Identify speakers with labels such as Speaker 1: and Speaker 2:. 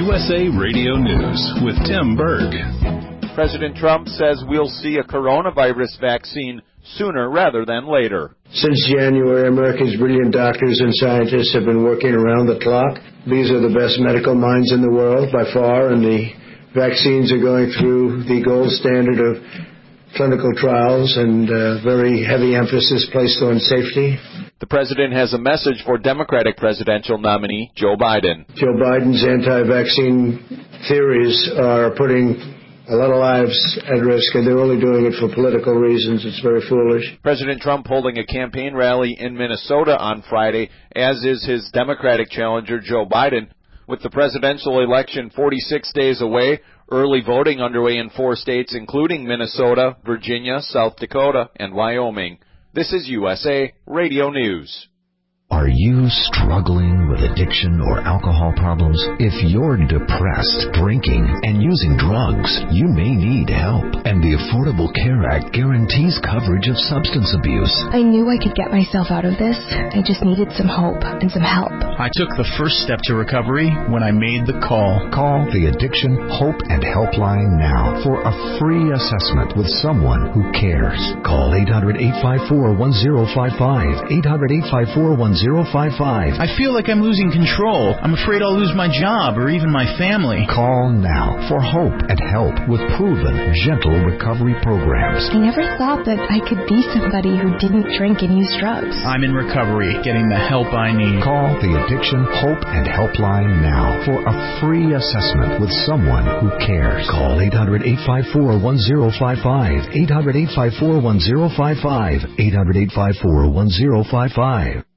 Speaker 1: USA Radio News with Tim Berg.
Speaker 2: President Trump says we'll see a coronavirus vaccine sooner rather than later.
Speaker 3: Since January, America's brilliant doctors and scientists have been working around the clock. These are the best medical minds in the world by far, and the vaccines are going through the gold standard of clinical trials and very heavy emphasis placed on safety.
Speaker 2: The president has a message for Democratic presidential nominee Joe Biden.
Speaker 3: Joe Biden's anti-vaccine theories are putting a lot of lives at risk, and they're only doing it for political reasons. It's very foolish.
Speaker 2: President Trump holding a campaign rally in Minnesota on Friday, as is his Democratic challenger Joe Biden. With the presidential election 46 days away, early voting underway in 4 states, including Minnesota, Virginia, South Dakota, and Wyoming. This is USA Radio News.
Speaker 4: Are you struggling with addiction or alcohol problems? If you're depressed, drinking, and using drugs, you may need help. And the Affordable Care Act guarantees coverage of substance abuse.
Speaker 5: I knew I could get myself out of this. I just needed some hope and some help.
Speaker 6: I took the first step to recovery when I made the call.
Speaker 4: Call the Addiction Hope and Helpline now for a free assessment with someone who cares. Call 800-854-1055. 800-854-1055.
Speaker 6: I feel like I'm losing control. I'm afraid I'll lose my job or even my family.
Speaker 4: Call now for hope and help with proven, gentle recovery programs.
Speaker 5: I never thought that I could be somebody who didn't drink and use drugs.
Speaker 6: I'm in recovery, getting the help I need.
Speaker 4: Call the Addiction Hope and Helpline now for a free assessment with someone who cares. Call 800-854-1055. 800-854-1055. 800-854-1055.